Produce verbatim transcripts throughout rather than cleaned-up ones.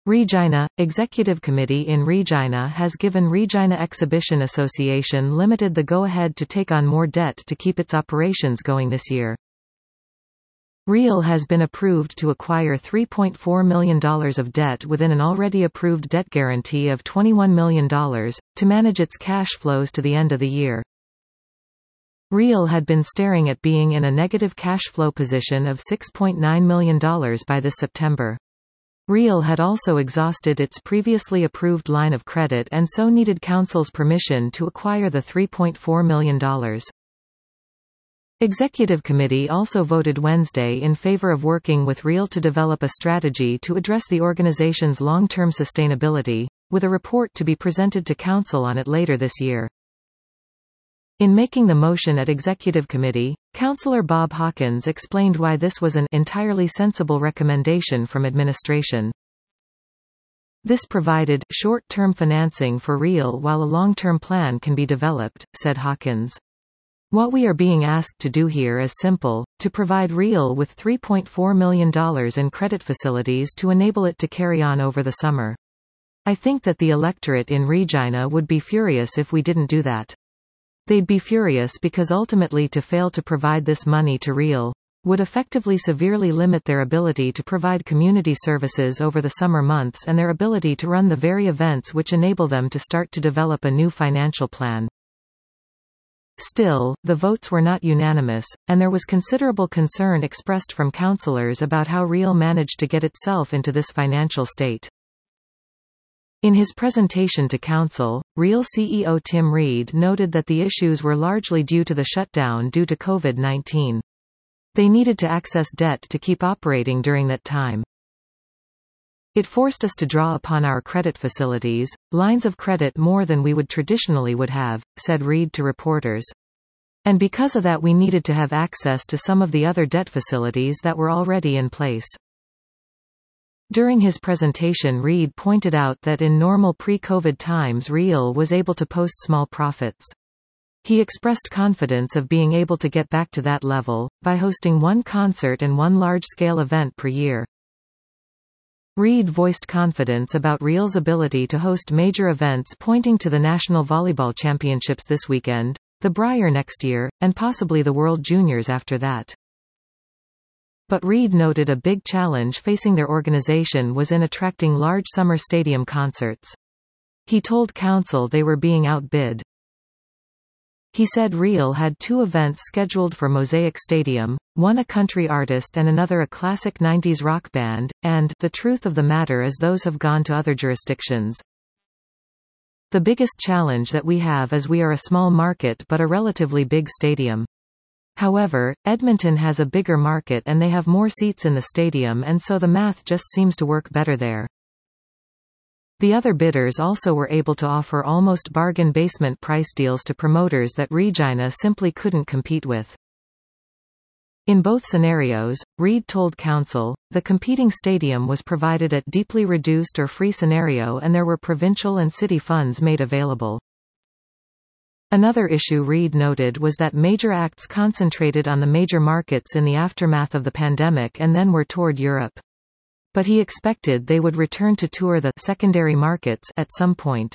Regina – Executive Committee in Regina has given Regina Exhibition Association Limited the go-ahead to take on more debt to keep its operations going this year. Real has been approved to acquire three point four million dollars of debt within an already approved debt guarantee of twenty-one million dollars, to manage its cash flows to the end of the year. Real had been staring at being in a negative cash flow position of six point nine million dollars by this September. Real had also exhausted its previously approved line of credit and so needed Council's permission to acquire the three point four million dollars. Executive Committee also voted Wednesday in favor of working with Real to develop a strategy to address the organization's long-term sustainability, with a report to be presented to Council on it later this year. In making the motion at Executive Committee, Councillor Bob Hawkins explained why this was an entirely sensible recommendation from administration. This provided short-term financing for Real while a long-term plan can be developed, said Hawkins. What we are being asked to do here is simple, to provide Real with three point four million dollars in credit facilities to enable it to carry on over the summer. I think that the electorate in Regina would be furious if we didn't do that. They'd be furious because ultimately to fail to provide this money to Real would effectively severely limit their ability to provide community services over the summer months and their ability to run the very events which enable them to start to develop a new financial plan. Still, the votes were not unanimous, and there was considerable concern expressed from councillors about how Real managed to get itself into this financial state. In his presentation to Council, Real C E O Tim Reed noted that the issues were largely due to the shutdown due to COVID nineteen. They needed to access debt to keep operating during that time. It forced us to draw upon our credit facilities, lines of credit more than we would traditionally would have, said Reed to reporters. And because of that we needed to have access to some of the other debt facilities that were already in place. During his presentation, Reed pointed out that in normal pre-COVID times Real was able to post small profits. He expressed confidence of being able to get back to that level, by hosting one concert and one large-scale event per year. Reed voiced confidence about Real's ability to host major events, pointing to the National Volleyball Championships this weekend, the Brier next year, and possibly the World Juniors after that. But Reed noted a big challenge facing their organization was in attracting large summer stadium concerts. He told Council they were being outbid. He said Real had two events scheduled for Mosaic Stadium, one a country artist and another a classic nineties rock band, and the truth of the matter is those have gone to other jurisdictions. The biggest challenge that we have is we are a small market but a relatively big stadium. However, Edmonton has a bigger market and they have more seats in the stadium, and so the math just seems to work better there. The other bidders also were able to offer almost bargain basement price deals to promoters that Regina simply couldn't compete with. In both scenarios, Reed told Council, the competing stadium was provided at deeply reduced or free scenario and there were provincial and city funds made available. Another issue Reed noted was that major acts concentrated on the major markets in the aftermath of the pandemic and then were toured Europe. But he expected they would return to tour the secondary markets at some point.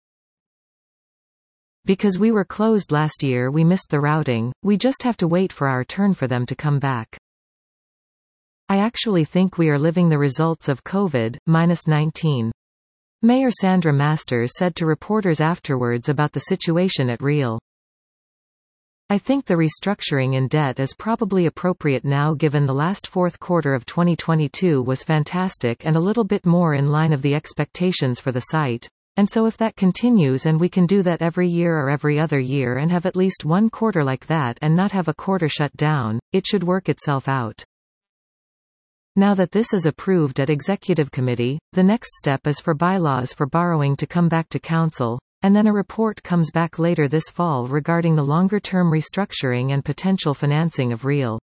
Because we were closed last year we missed the routing, we just have to wait for our turn for them to come back. I actually think we are living the results of COVID nineteen. Mayor Sandra Masters said to reporters afterwards about the situation at Real. I think the restructuring in debt is probably appropriate now given the last fourth quarter of twenty twenty-two was fantastic and a little bit more in line of the expectations for the site. And so if that continues and we can do that every year or every other year and have at least one quarter like that and not have a quarter shut down, it should work itself out. Now that this is approved at Executive Committee, the next step is for bylaws for borrowing to come back to Council, and then a report comes back later this fall regarding the longer-term restructuring and potential financing of Real.